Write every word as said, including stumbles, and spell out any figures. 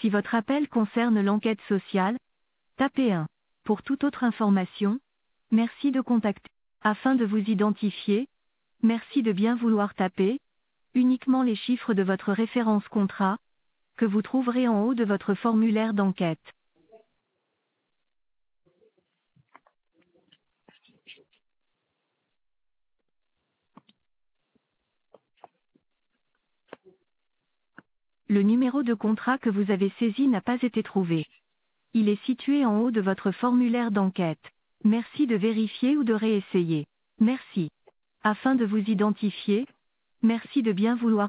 Si votre appel concerne l'enquête sociale, tapez un. Pour toute autre information, merci de contacter. Afin de vous identifier, merci de bien vouloir taper uniquement les chiffres de votre référence contrat, que vous trouverez en haut de votre formulaire d'enquête. Le numéro de contrat que vous avez saisi n'a pas été trouvé. Il est situé en haut de votre formulaire d'enquête. Merci de vérifier ou de réessayer. Merci. Afin de vous identifier, merci de bien vouloir